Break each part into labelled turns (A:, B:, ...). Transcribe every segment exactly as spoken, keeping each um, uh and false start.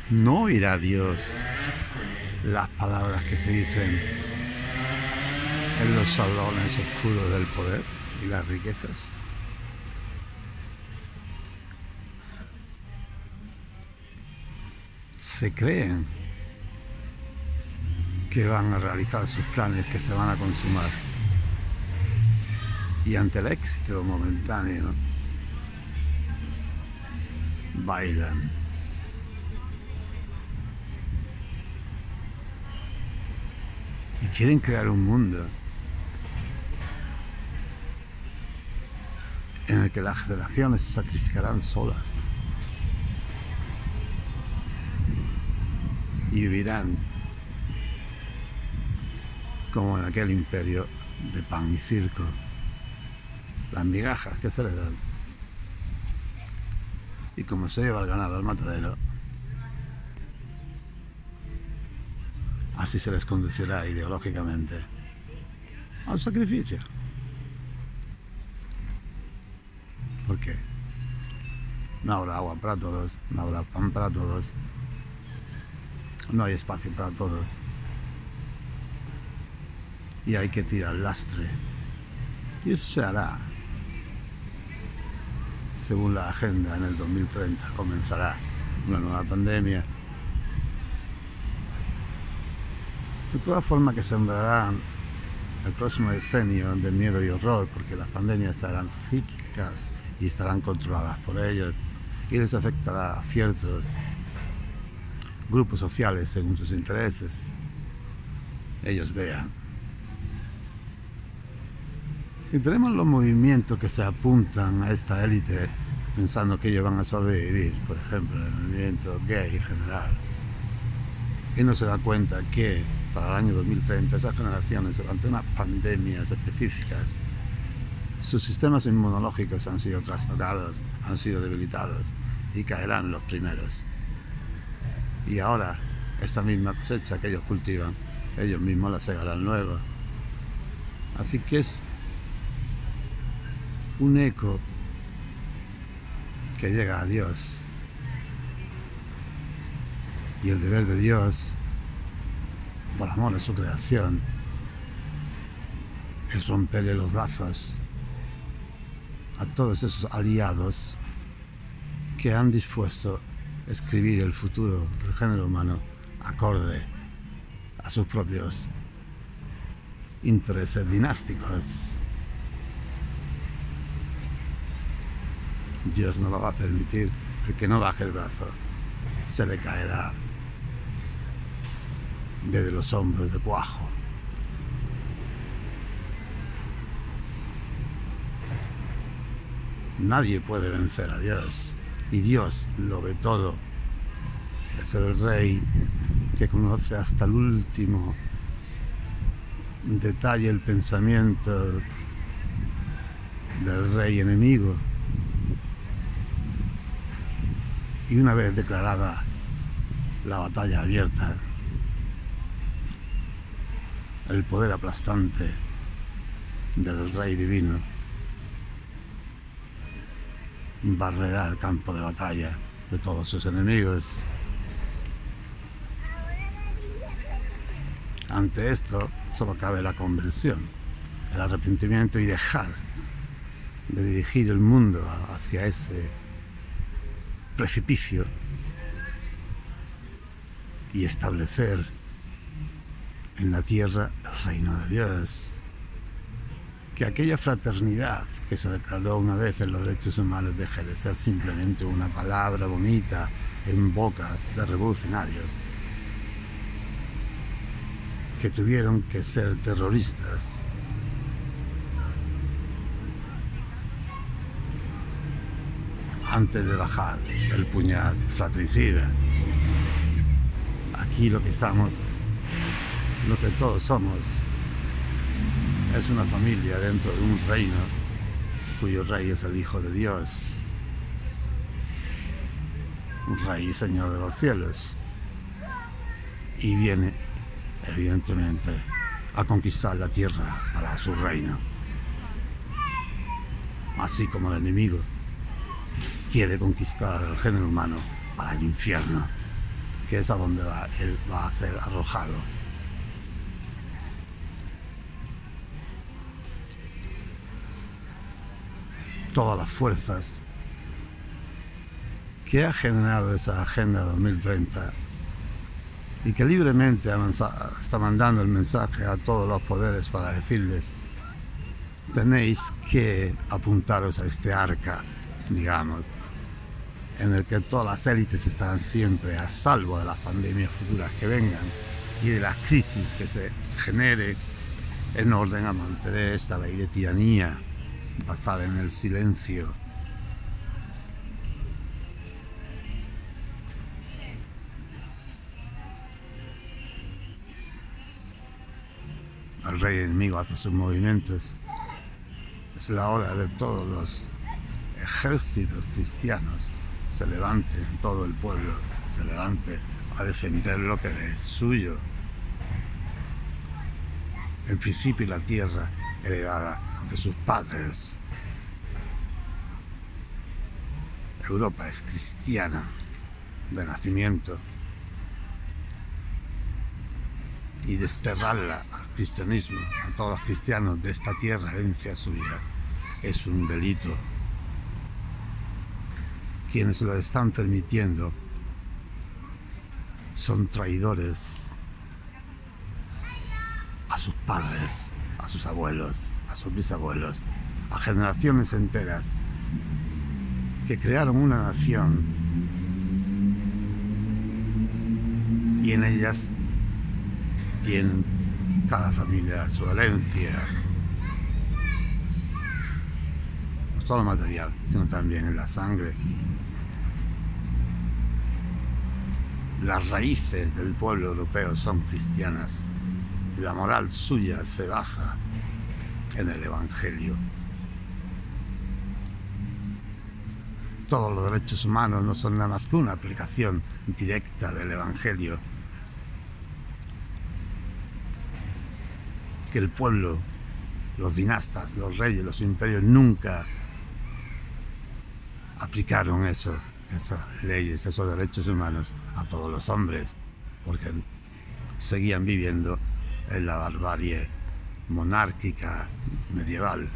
A: No oirá Dios las palabras que se dicen en los salones oscuros del poder y las riquezas. Se creen que van a realizar sus planes, que se van a consumar, y ante el éxito momentáneo bailan. Y quieren crear un mundo en el que las generaciones se sacrificarán solas y vivirán como en aquel imperio de pan y circo, las migajas que se le dan, y como se lleva el ganado al matadero, así se les conducirá ideológicamente al sacrificio. ¿Por qué? No habrá agua para todos, no habrá pan para todos, no hay espacio para todos, y hay que tirar lastre, y eso se hará según la agenda. En el dos mil treinta comenzará una nueva pandemia, de todas formas que sembrarán el próximo decenio de miedo y horror, porque las pandemias serán psíquicas y estarán controladas por ellos, y les afectará a ciertos grupos sociales según sus intereses ellos vean. Y tenemos los movimientos que se apuntan a esta élite pensando que ellos van a sobrevivir, por ejemplo el movimiento gay en general, y no se da cuenta que para el año dos mil treinta esas generaciones, durante unas pandemias específicas, sus sistemas inmunológicos han sido trastocados, han sido debilitados, y caerán los primeros. Y ahora, esta misma cosecha que ellos cultivan, ellos mismos la segarán luego. Así que es un eco que llega a Dios. Y el deber de Dios, por amor a su creación, es romperle los brazos a todos esos aliados que han dispuesto a escribir el futuro del género humano acorde a sus propios intereses dinásticos. Dios no lo va a permitir. El que no baje el brazo se le caerá desde los hombros de cuajo. Nadie puede vencer a Dios, y Dios lo ve todo. Es el Rey que conoce hasta el último detalle el pensamiento del rey enemigo. Y una vez declarada la batalla abierta, el poder aplastante del Rey Divino barrerá el campo de batalla de todos sus enemigos. Ante esto solo cabe la conversión, el arrepentimiento y dejar de dirigir el mundo hacia ese precipicio y establecer en la tierra el reino de Dios. Que aquella fraternidad que se declaró una vez en los derechos humanos deje de ser simplemente una palabra bonita en boca de revolucionarios que tuvieron que ser terroristas antes de bajar el puñal fratricida. Aquí lo que estamos, lo que todos somos, es una familia dentro de un reino cuyo rey es el Hijo de Dios, un rey y señor de los cielos, y viene evidentemente a conquistar la tierra para su reino, así como el enemigo quiere conquistar el género humano para el infierno. que es a donde va, él va a ser arrojado. Todas las fuerzas que ha generado esa Agenda dos mil treinta y que libremente está mandando el mensaje a todos los poderes para decirles: tenéis que apuntaros a este arca, digamos, en el que todas las élites estarán siempre a salvo de las pandemias futuras que vengan y de las crisis que se genere, en orden a mantener esta ley de tiranía basada en el silencio. El rey enemigo hace sus movimientos. Es la hora de todos los ejércitos cristianos se levanten, todo el pueblo se levante a defender lo que es suyo. El principio y la tierra heredada de sus padres. Europa es cristiana de nacimiento, y desterrarla al cristianismo, a todos los cristianos de esta tierra, herencia suya, es un delito. Quienes lo están permitiendo son traidores a sus padres, a sus abuelos, a sus bisabuelos, a generaciones enteras que crearon una nación y en ellas tienen cada familia su herencia, no solo material, sino también en la sangre. Las raíces del pueblo europeo son cristianas y la moral suya se basa en el Evangelio. Todos los derechos humanos no son nada más que una aplicación directa del Evangelio. Que el pueblo, los dinastas, los reyes, los imperios nunca aplicaron eso, esas leyes, esos derechos humanos a todos los hombres, porque seguían viviendo en la barbarie monárquica medieval.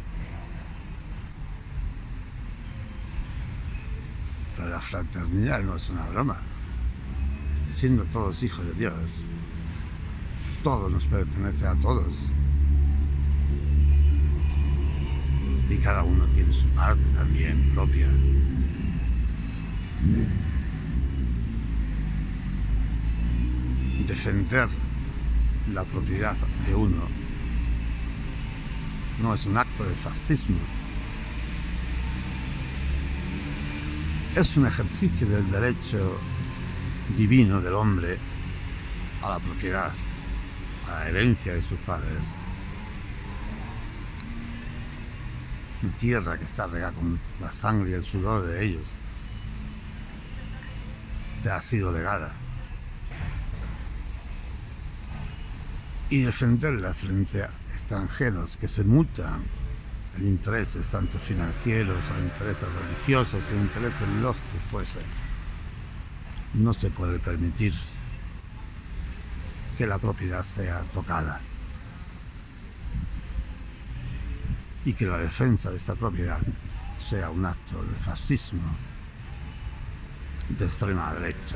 A: Pero la fraternidad no es una broma. Siendo todos hijos de Dios, todo nos pertenece a todos. Y cada uno tiene su parte también propia. Defender la propiedad de uno no es un acto de fascismo. Es un ejercicio del derecho divino del hombre a la propiedad, a la herencia de sus padres. Una tierra que está regada con la sangre y el sudor de ellos te ha sido legada. Y defenderla frente a extranjeros que se mutan en intereses tanto financieros o intereses religiosos o intereses los que fuese, no se puede permitir que la propiedad sea tocada y que la defensa de esta propiedad sea un acto de fascismo de extrema derecha.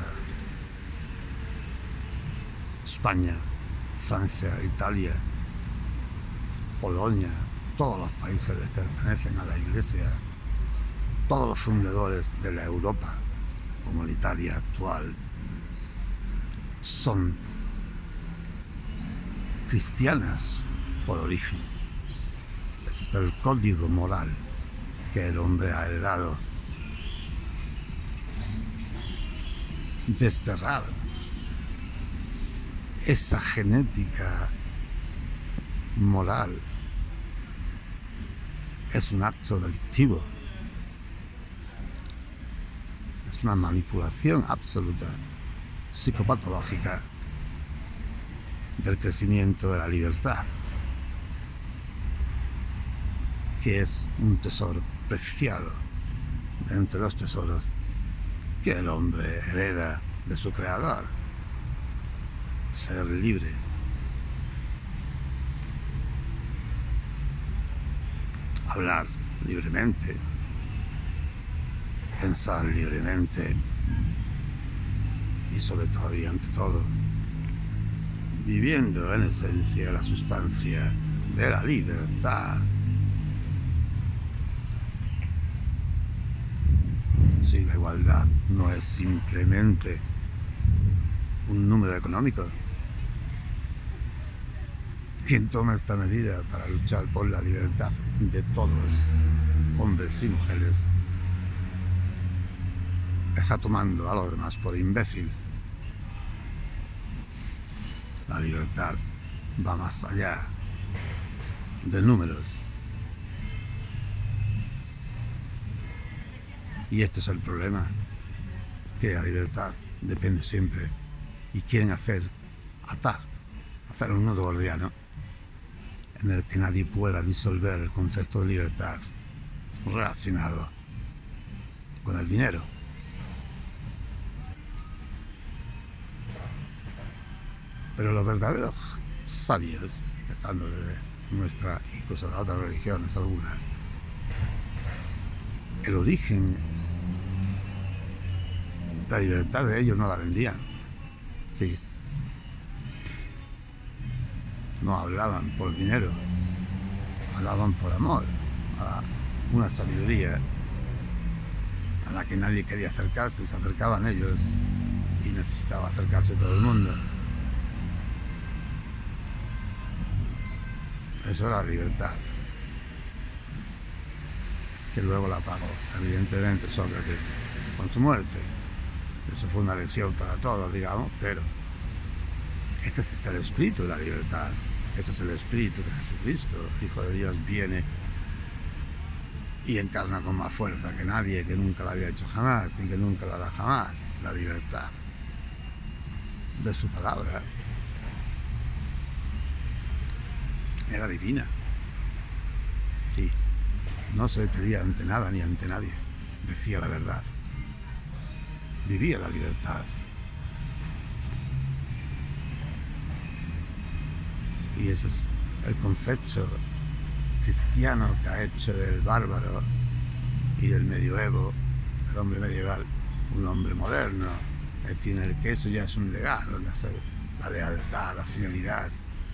A: España, Francia, Italia, Polonia, todos los países que pertenecen a la Iglesia, todos los fundadores de la Europa comunitaria actual son cristianas por origen. Ese es el código moral que el hombre ha heredado. Desterrar esta genética moral es un acto delictivo. Es una manipulación absoluta, psicopatológica del crecimiento de la libertad, que es un tesoro preciado entre los tesoros que el hombre hereda de su creador. ser libre. Hablar libremente, pensar libremente y sobre todo y ante todo, viviendo en esencia la sustancia de la libertad. Si la igualdad no es simplemente un número económico, quien toma esta medida para luchar por la libertad de todos, hombres y mujeres, está tomando a los demás por imbécil. La libertad va más allá de números. Y este es el problema, que la libertad depende siempre y quieren hacer atar, hacer un nudo gordiano en el que nadie pueda disolver el concepto de libertad relacionado con el dinero. Pero los verdaderos sabios, empezando desde nuestra, incluso las otras religiones, algunas, el origen, la libertad de ellos no la vendían. Sí. No hablaban por dinero, hablaban por amor, a una sabiduría a la que nadie quería acercarse y se acercaban ellos y necesitaba acercarse todo el mundo. Eso era la libertad, que luego la pagó, evidentemente, Sócrates con su muerte. Eso fue una lección para todos, digamos, pero ese es el espíritu de la libertad. Ese es el espíritu de Jesucristo. El Hijo de Dios viene y encarna con más fuerza que nadie, que nunca lo había hecho jamás, ni que nunca lo hará jamás. La libertad de su palabra era divina. Sí, no se pedía ante nada ni ante nadie. Decía la verdad. Vivía la libertad. Y ese es el concepto cristiano que ha hecho del bárbaro y del medioevo, el hombre medieval, un hombre moderno. Es decir, en el que eso ya es un legado, de hacer la lealtad, la fidelidad,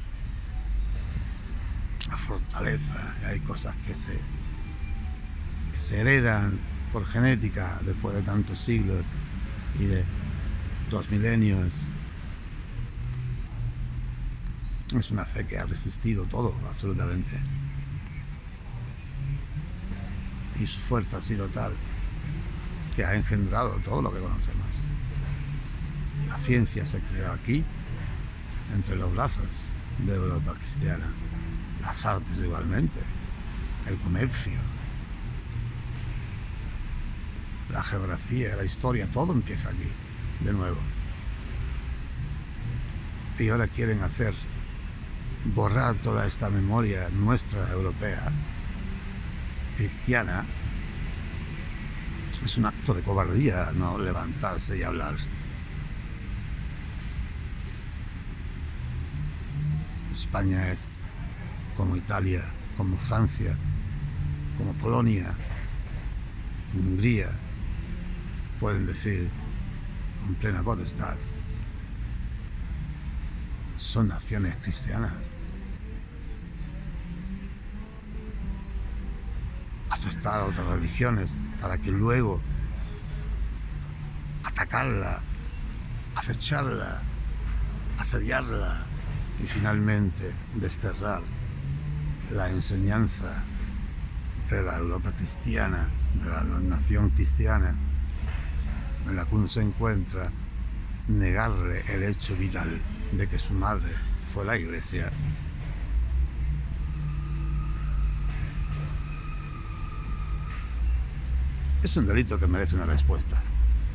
A: la fortaleza. Y hay cosas que se, que se heredan por genética después de tantos siglos y de dos milenios. Es una fe que ha resistido todo, absolutamente. Y su fuerza ha sido tal que ha engendrado todo lo que conocemos. La ciencia se creó aquí, entre los brazos de Europa cristiana. Las artes igualmente, el comercio, la geografía, la historia, todo empieza aquí, de nuevo. Y ahora quieren hacer borrar toda esta memoria nuestra europea, cristiana. Es un acto de cobardía no levantarse y hablar. España es como Italia, como Francia, como Polonia, Hungría, pueden decir con plena potestad, son naciones cristianas. Aceptar a otras religiones para que luego atacarla, acecharla, asediarla y finalmente desterrar la enseñanza de la Europa cristiana, de la nación cristiana en la que uno se encuentra, negarle el hecho vital de que su madre fue la Iglesia. Es un delito que merece una respuesta.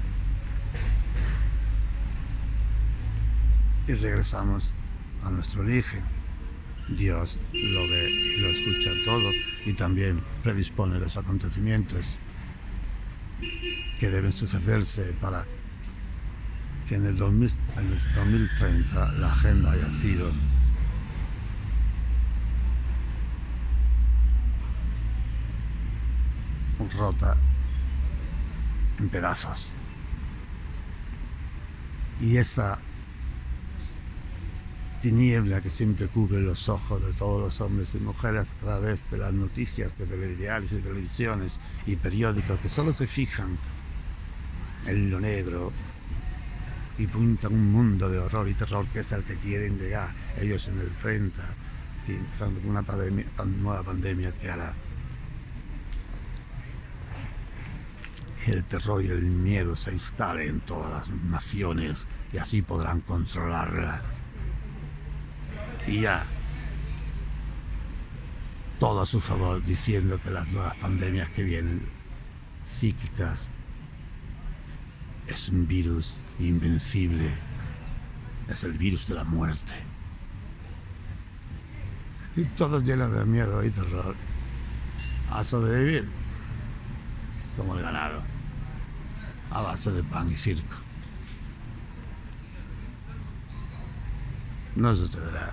A: Y regresamos a nuestro origen. Dios lo ve y lo escucha todo y también predispone los acontecimientos que deben sucederse para que en el, dos mil, en el dos mil treinta la agenda haya sido rota en pedazos. Y esa tiniebla que siempre cubre los ojos de todos los hombres y mujeres a través de las noticias de telediarios y televisiones y periódicos que solo se fijan en lo negro y pintan un mundo de horror y terror que es al que quieren llegar ellos en el treinta, empezando con una pandemia, nueva pandemia que hará que el terror y el miedo se instalen en todas las naciones y así podrán controlarla. Y ya, todo a su favor, diciendo que las nuevas pandemias que vienen, psíquicas, es un virus invencible, es el virus de la muerte. Y todos llenos de miedo y terror a sobrevivir, como el ganado, a base de pan y circo. No sucederá.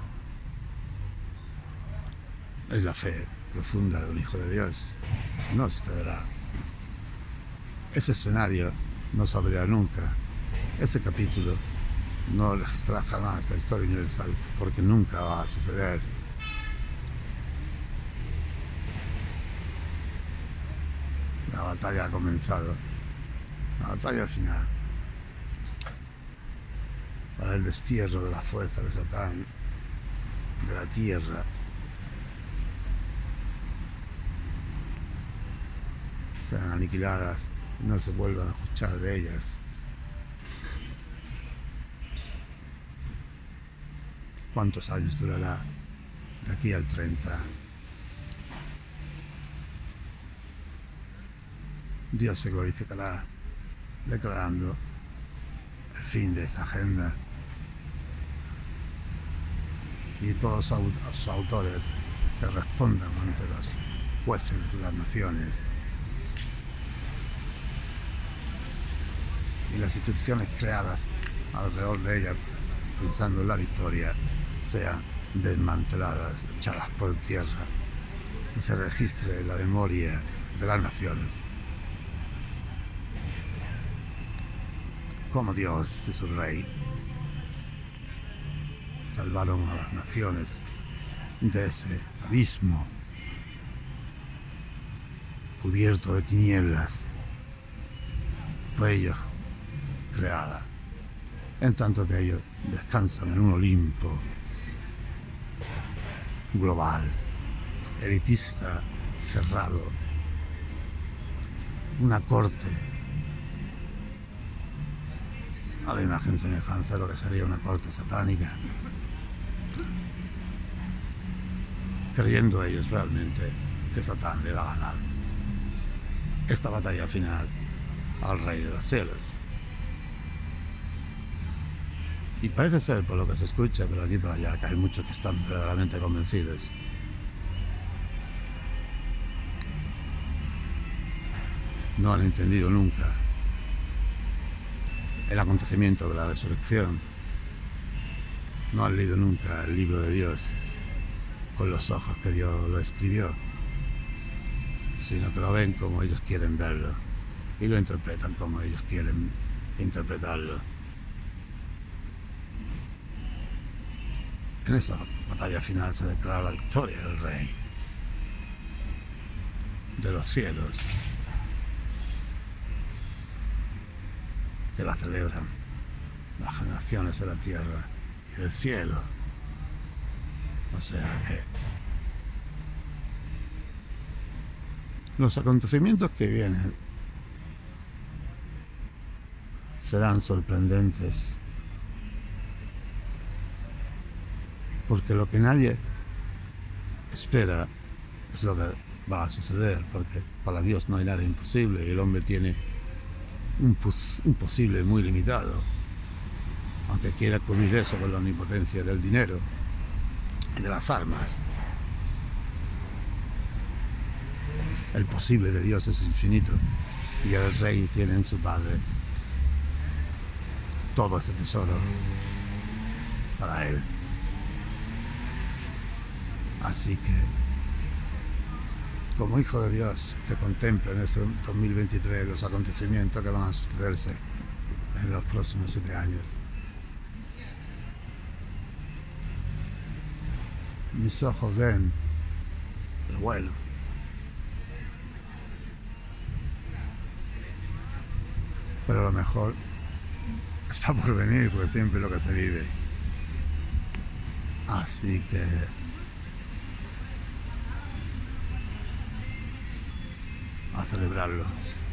A: Es la fe profunda de un hijo de Dios. No sucederá. Ese escenario no se abrirá nunca. Ese capítulo no registrará jamás la historia universal, porque nunca va a suceder. La batalla ha comenzado. La batalla final. Para el destierro de la fuerza de Satán, de la tierra. Sean aniquiladas, no se vuelvan a escuchar de ellas. ¿Cuántos años durará de aquí al treinta? Dios se glorificará declarando el fin de esa agenda. Y todos los autores que respondan ante los jueces de las naciones y las instituciones creadas alrededor de ella pensando en la victoria sean desmanteladas, echadas por tierra y se registre en la memoria de las naciones como Dios y su Rey salvaron a las naciones de ese abismo cubierto de tinieblas por ellos creada, en tanto que ellos descansan en un Olimpo global, elitista, cerrado, una corte a la imagen semejanza de lo que sería una corte satánica, creyendo ellos realmente que Satán le va a ganar esta batalla final al Rey de los cielos. Y parece ser, por lo que se escucha, pero aquí y por allá, que hay muchos que están verdaderamente convencidos. No han entendido nunca el acontecimiento de la resurrección. No han leído nunca el libro de Dios con los ojos que Dios lo escribió, sino que lo ven como ellos quieren verlo y lo interpretan como ellos quieren interpretarlo. En esa batalla final se declara la victoria del Rey de los cielos, que la celebran las generaciones de la tierra y del cielo. O sea que los acontecimientos que vienen serán sorprendentes, porque lo que nadie espera es lo que va a suceder, porque para Dios no hay nada imposible y el hombre tiene un, pos un posible muy limitado, aunque quiera cubrir eso con la omnipotencia del dinero y de las armas. El posible de Dios es infinito y el Rey tiene en su Padre todo ese tesoro para él. Así que, como hijo de Dios, que contempla en este dos mil veintitrés los acontecimientos que van a sucederse en los próximos siete años, mis ojos ven lo bueno. Pero lo mejor está por venir, porque siempre es lo que se vive. Así que a celebrarlo.